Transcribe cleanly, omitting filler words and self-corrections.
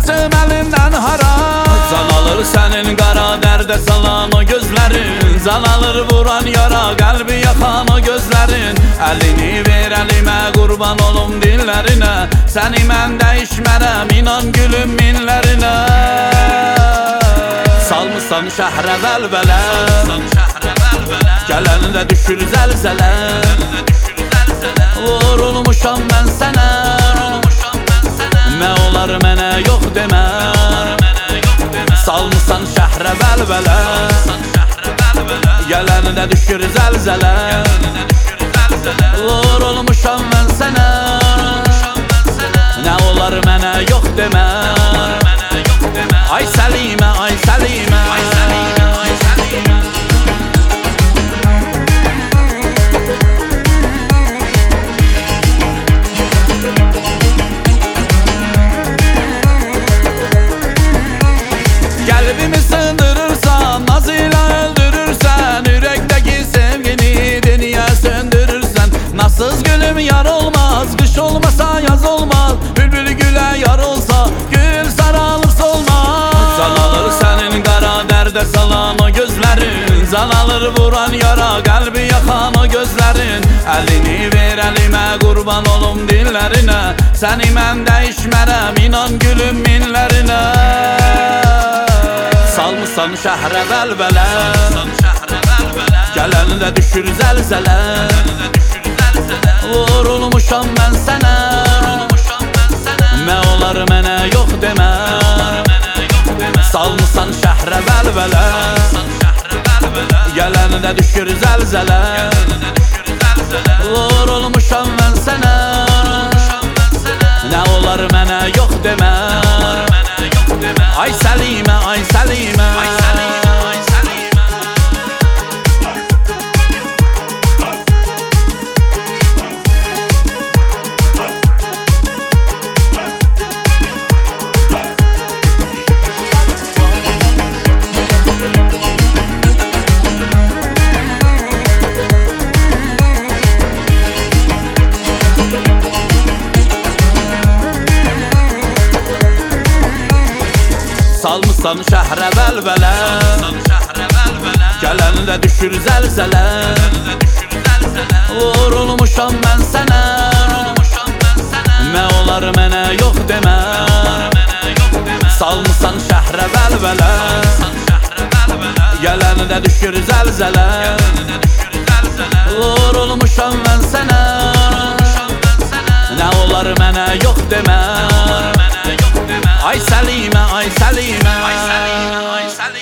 qaçım əlindən haram. Can alır sənin qara dərdə salan o gözlərin, can alır vuran yara qəlbi yaxan o gözlərin. Əlini ver əlimə qurban olum dillərinə, səni mən dəyişmərəm inan gülüm minlərinə. Salmışsan şəhrə vəlvələ, gələnində düşür zəlzələ. Vurulmuşam mən sənə, nə olar mənə yox demə. Salmışsan şəhrə vəlvələ, gələnində düşür zəlzələ. Vurulmuşam mən sənə, nə olar mənə yox demə. Ay Səlimə, ay Səlimə, ay Səlimə, ay Səlimə. Qəlbimi sındırırsan, naz ilə öldürürsən, ürəkdəki sevgini dünya söndürürsən. Nasız gülüm yar olmaz, qış olmasa yaz olmaz, bülbül gülə yar olsa gül saralırsa olmaz. Can alır sənin qara dərdə salan o gözlərin, can alır vuran yara qəlbi yaxan o gözlərin. Əlini ver əlimə qurban olum dillərinə, səni mən dəyişmərəm inan gülüm minlərinə. Salmışsan şəhrə vəlvələ, gələnində düşür zəlzələ. Vurulmuşam mən sənə, nə olar mənə yox demə. Salmışsan şəhrə vəlvələ, gələnində düşür zəlzələ. Vurulmuşam mən sənə, nə olar mənə yox demə. Ay Səlimə, ay Səlimə, ay Səlimə, ay Səlimə. Salmışsan şəhrə vəlvələ, gələnində düşür zəlzələ. Vurulmuşam mən sənə, nə olar mənə yox demə. Salmışsan şəhrə vəlvələ, gələnində düşür zəlzələ. Vurulmuşam mən sənə, nə olar mənə yox demə. Ay Səlimə, ay Səlimə, ay Səlimə, ay Səlimə.